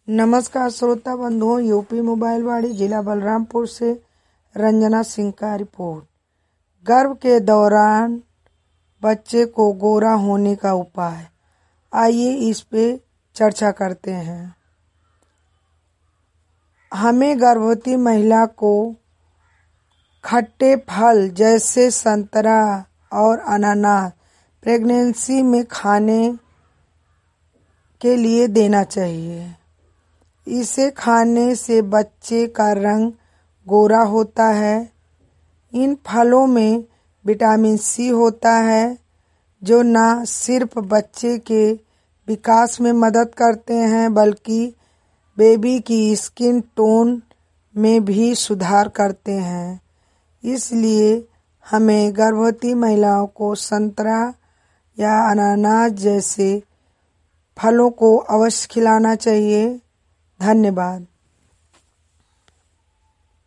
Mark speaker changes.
Speaker 1: नमस्कार श्रोता बंधुओं, यूपी मोबाइल वाड़ी जिला बलरामपुर से रंजना सिंह का रिपोर्ट। गर्भ के दौरान बच्चे को गोरा होने का उपाय, आइए इस पे चर्चा करते हैं। हमें गर्भवती महिला को खट्टे फल जैसे संतरा और अनानास प्रेगनेंसी में खाने के लिए देना चाहिए। इसे खाने से बच्चे का रंग गोरा होता है। इन फलों में विटामिन सी होता है जो न सिर्फ बच्चे के विकास में मदद करते हैं बल्कि बेबी की स्किन टोन में भी सुधार करते हैं। इसलिए हमें गर्भवती महिलाओं को संतरा या अनानास जैसे फलों को अवश्य खिलाना चाहिए। धन्यवाद।